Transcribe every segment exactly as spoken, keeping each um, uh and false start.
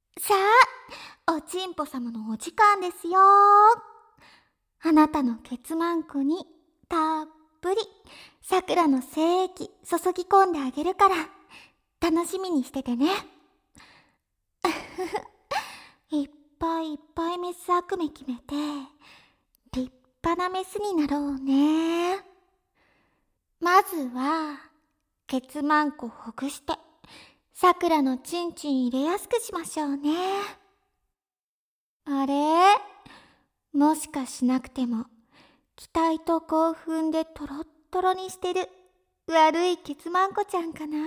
さあ、おちんぽ様のお時間ですよ。あなたのケツマンコにたっぷりさくらの精液注ぎ込んであげるから楽しみにしててね。いっぱいいっぱいメス悪夢決めて立派なメスになろうね。まずはケツマンコほぐしてさくらのチンチン入れやすくしましょうね。あれ、もしかしなくても期待と興奮でトロットロにしてる悪いケツマンコちゃんかな。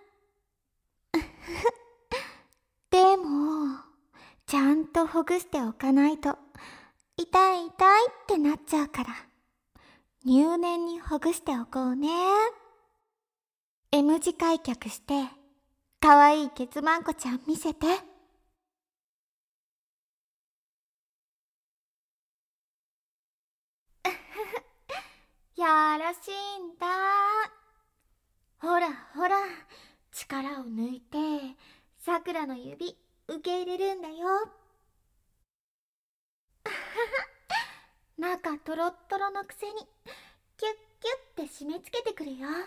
でもちゃんとほぐしておかないと痛い痛いってなっちゃうから入念にほぐしておこうね。 M 字開脚してかわいいケツマンコちゃん見せて。やらしいんだ。ほらほら、力を抜いてさくらの指受け入れるんだよ。中トロットロのくせにキュッキュッて締め付けてくるよ。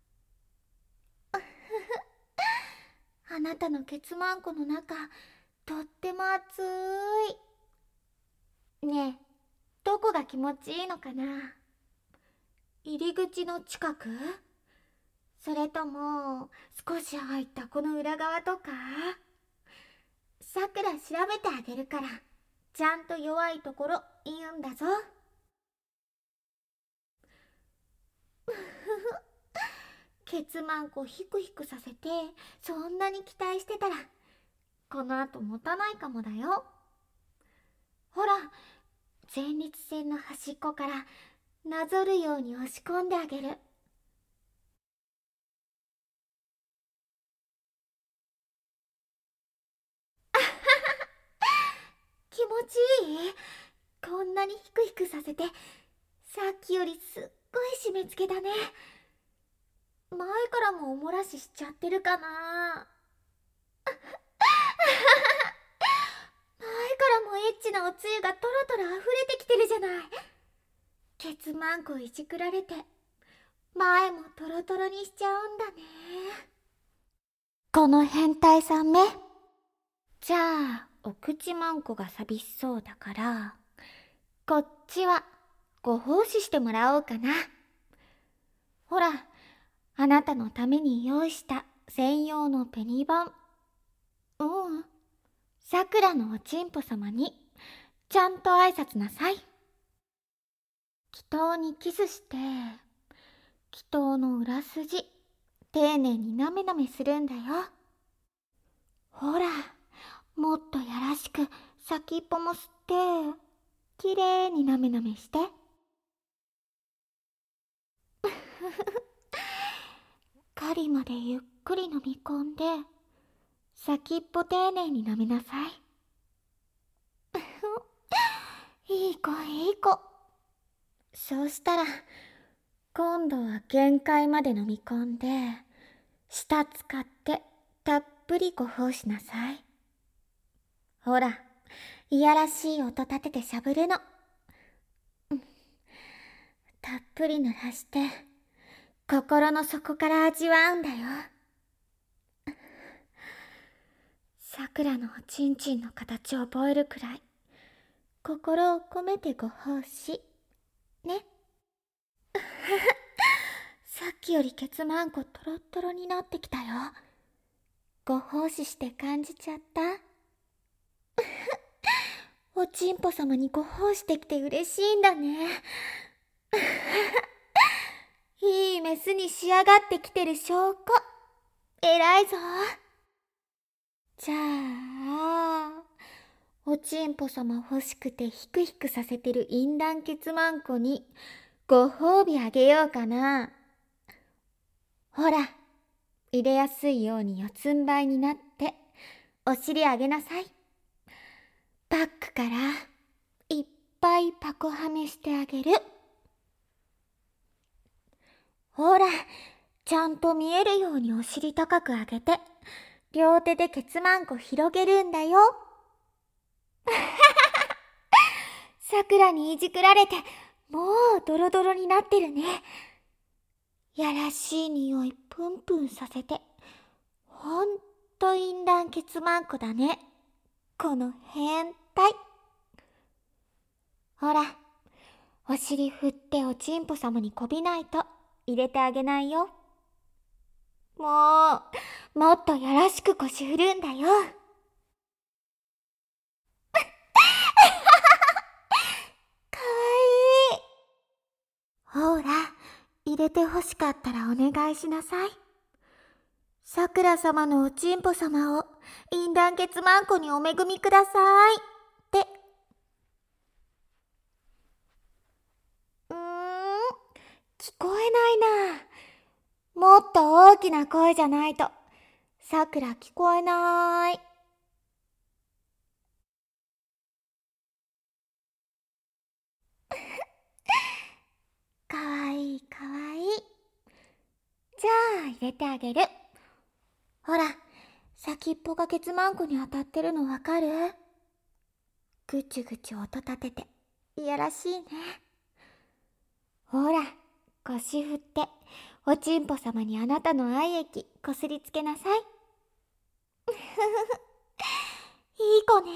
あなたのケツマンコの中とっても熱い。ねえ、どこが気持ちいいのかな。入り口の近く、それとも少し入ったこの裏側とか。さくら調べてあげるからちゃんと弱いところ言うんだぞ。ケツマンコヒクヒクさせてそんなに期待してたらこの後持たないかもだよ。ほら、前立腺の端っこからなぞるように押し込んであげる。気持ちいい？こんなにヒクヒクさせてさっきよりすっごい締め付けだね。前からもおもらししちゃってるかな。前からもエッチなおつゆがトロトロ溢れてきてるじゃない。ケツマンコいじくられて前もトロトロにしちゃうんだね。この変態さんめ。じゃあお口マンコが寂しそうだからこっちはご奉仕してもらおうかな。ほら、あなたのために用意した専用のペニバン。うん、さくらのおちんぽ様にちゃんと挨拶なさい。祈祷にキスして祈祷の裏筋丁寧になめなめするんだよ。ほら、もっとやらしく先っぽも吸ってきれいになめなめして。狩りまでゆっくり飲み込んで先っぽ丁寧になめなさい。いい子いい子。そうしたら今度は限界まで飲み込んで舌使ってたっぷりご奉仕なさい。ほら、いやらしい音立ててしゃぶるの。たっぷり濡らして心の底から味わうんだよ。さくらのおちんちんの形を覚えるくらい心を込めてご奉仕ね。さっきよりケツマンコトロットロになってきたよ。ご奉仕して感じちゃった？おちんぽ様にご奉仕できて嬉しいんだね。いいメスに仕上がってきてる証拠。偉いぞ。じゃあおちんぽ様欲しくてヒクヒクさせてる淫乱ケツマンコにご褒美あげようかな。ほら、入れやすいように四つん這いになってお尻上げなさい。バックからいっぱいパコはめしてあげる。ほら、ちゃんと見えるようにお尻高く上げて両手でケツマンコ広げるんだよ。さくらにいじくられて、もうドロドロになってるね。やらしい匂いプンプンさせて。ほんと淫乱ケツマンコだね。この変態。ほら、お尻振っておちんぽ様にこびないと入れてあげないよ。もう、もっとやらしく腰振るんだよ。かわいい。ほら、入れてほしかったらお願いしなさい。さくら様のおちんぽ様を淫乱ケツマンコにお恵みくださいって。うーん、聞こえないな。もっと大きな声じゃないと。さくら聞こえない。かわいいかわいい。じゃあ入れてあげる。ほら、先っぽがケツマンコに当たってるのわかる？ぐちゅぐちゅ音立てて、いやらしいね。ほら、腰振って、おちんぽ様にあなたの愛液こすりつけなさい。いい子ね。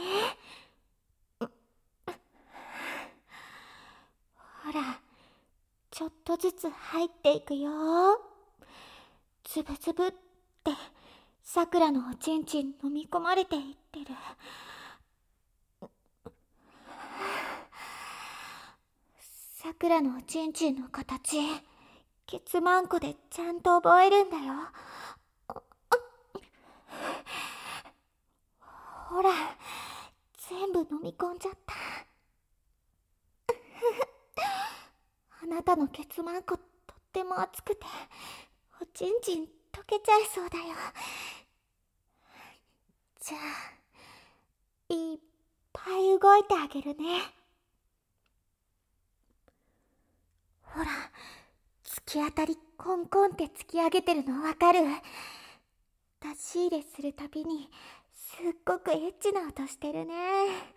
ほら、ちょっとずつ入っていくよ。つぶつぶってさくらのおちんちん飲み込まれていってる。さくらのおちんちんの形、ケツマンコでちゃんと覚えるんだよ。ほら、全部飲み込んじゃった。あなたのケツマンコとっても熱くて、おちんちん溶けちゃいそうだよ。じゃあ、いっぱい動いてあげるね。ほら、突き当たりコンコンって突き上げてるのわかる？出し入れするたびにすっごくエッチな音してるね。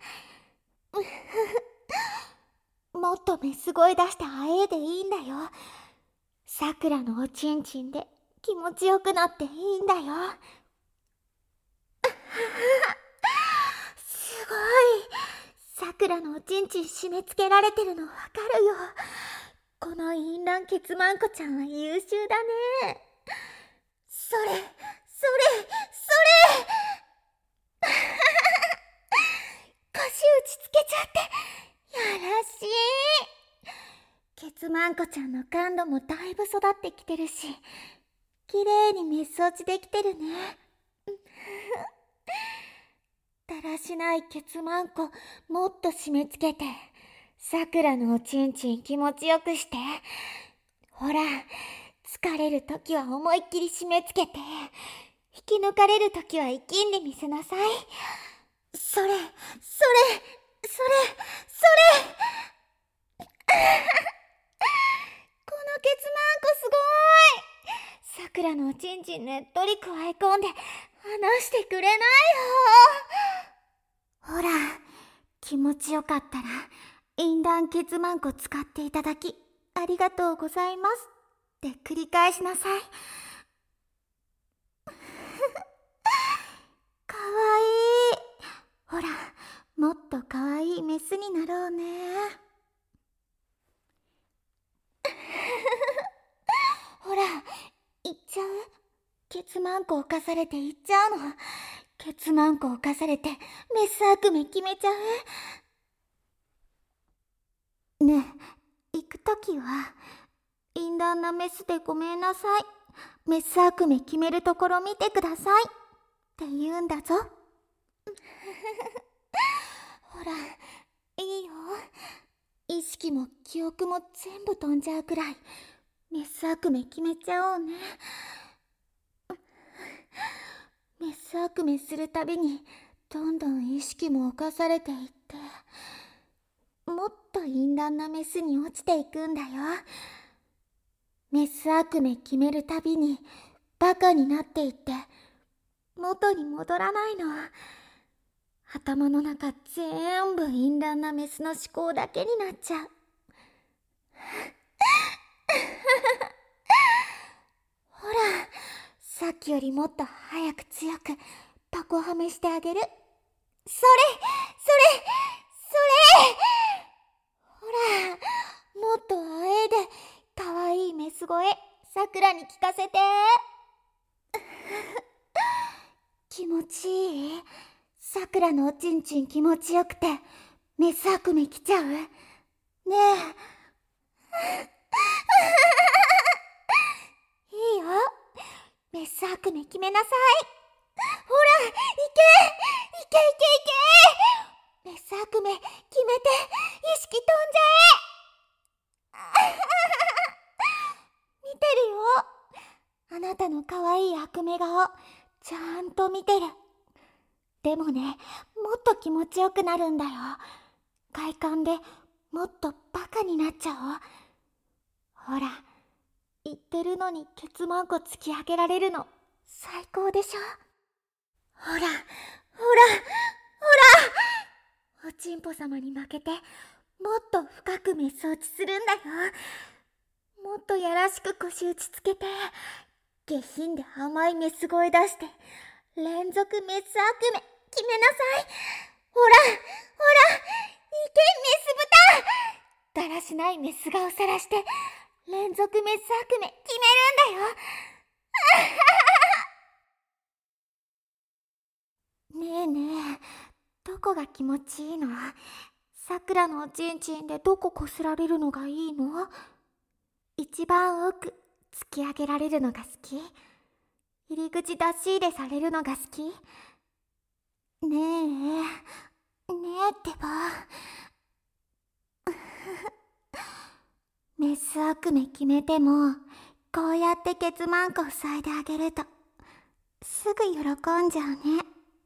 もっとメス声出してあえいでいいんだよ。さくらのおちんちんで気持ちよくなっていいんだよ。すごい。さくらのおちんちん締め付けられてるのわかるよ。この淫乱ケツマンコちゃんは優秀だね。それ、それ、それ腰打ちつけちゃって、やらしい。ケツマンコちゃんの感度もだいぶ育ってきてるし、きれいにメス落ちできてるね。だらしないケツマンコもっと締め付けて、さくらのおちんちん気持ちよくして。ほら、疲れるときは思いっきり締め付けて、引き抜かれるときは生きんでみせなさい。それ、それ、それ、それ。このケツマンコすごい。さくらのおちんちんねっとりくわえ込んで離してくれないよ。ほら、気持ちよかったら淫乱ケツマンコ使っていただきありがとうございますって繰り返しなさい。かわいい。ほら、もっとかわいいメスになろうね。ほら、いっちゃう？ケツマンコ犯されていっちゃうの。ケツマンコ犯されてメス悪夢決めちゃう。ねえ、行くときは淫乱なメスでごめんなさい、メス悪夢決めるところ見てくださいって言うんだぞ。ほら、いいよ。意識も記憶も全部飛んじゃうくらいメス悪夢決めちゃおうね。メス悪夢するたびにどんどん意識も侵されていって、もっと淫乱なメスに落ちていくんだよ。メス悪夢決めるたびにバカになっていって、 元に戻らないの。頭の中全部淫乱なメスの思考だけになっちゃう。ほら、さっきよりもっと早く強くパコはめしてあげる。それ、それ、それ。ほら、もっとあえでかわいいメス声、さくらに聞かせて。気持ちいい？さくらのおちんちん気持ちよくてメス悪夢来ちゃう？ねえ。いいよ、メス悪夢決めなさい。ほら、いけいけいけいけ。メス悪夢決めて意識飛んじゃえ。見てるよ、あなたのかわいい悪夢顔ちゃんと見てる。でもね、もっと気持ちよくなるんだよ。快感でもっとバカになっちゃおう。ほら、言ってるのにケツマンコ突き上げられるの最高でしょ。ほらほらほら、おちんぽ様に負けてもっと深くメス落ちするんだよ。もっとやらしく腰打ちつけて下品で甘いメス声出して連続メス悪夢決めなさい。ほらほら、いけメス豚。だらしないメス顔さらして連続メス悪夢決めるんだよ。ねえねえ、どこが気持ちいいの？さくらのおちんちんでどここすられるのがいいの？一番奥突き上げられるのが好き？入り口出し入れされるのが好き？ねえねえってば。メス悪夢決めてもこうやってケツマンコ塞いであげるとすぐ喜んじゃうね。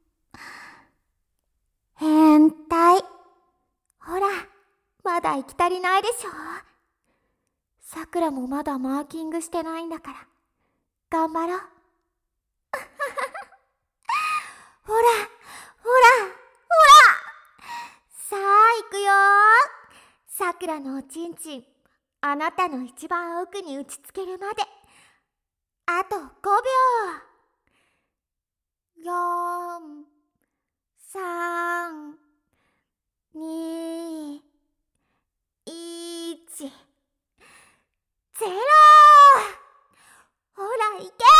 変態。ほら、まだ行き足りないでしょ。さくらもまだマーキングしてないんだから頑張ろう。ほらほらほら、さあ行くよ。さくらのおちんちんあなたの一番奥に打ちつけるまであとごびょう。よん、さん、に、いち、ゼロ。ほら、いけいけいけいけ。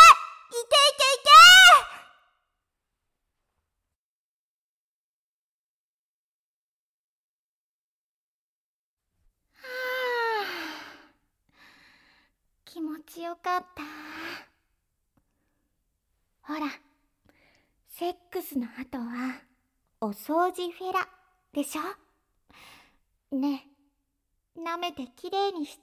はあ、気持ちよかった。ほら、セックスの後はお掃除フェラでしょ。ねえ、舐めてきれいにして。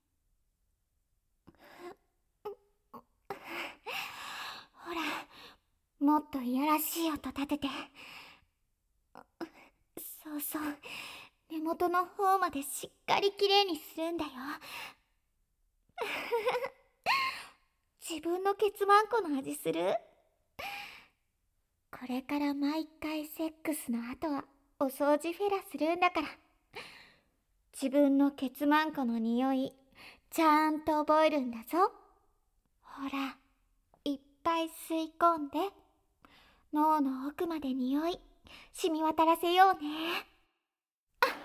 ほら、もっといやらしい音立てて。そうそう、根元の方までしっかりきれいにするんだよ。自分のケツマンコの味する？これから毎回セックスの後はお掃除フェラするんだから自分のケツマンコの匂いちゃんと覚えるんだぞ。ほら、いっぱい吸い込んで脳の奥まで匂い染み渡らせようね。目が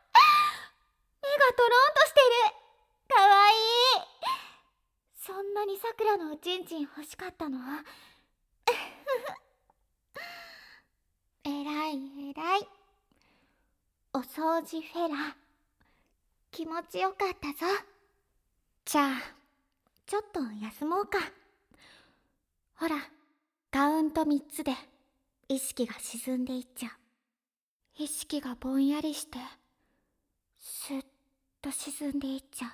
トロンとしてる。かわいい。そんなにさくらのおちんちん欲しかったの？えらいえらい。お掃除フェラ気持ちよかったぞ。じゃあちょっと休もうか。ほら、カウントみっつで意識が沈んでいっちゃう。意識がぼんやりしてスッと沈んでいっちゃう。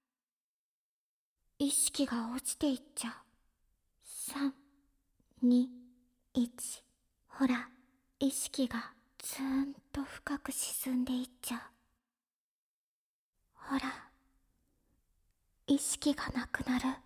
意識が落ちていっちゃう。さん、に、いち。ほら、意識がずーんと深く沈んでいっちゃう。ほら、意識がなくなる。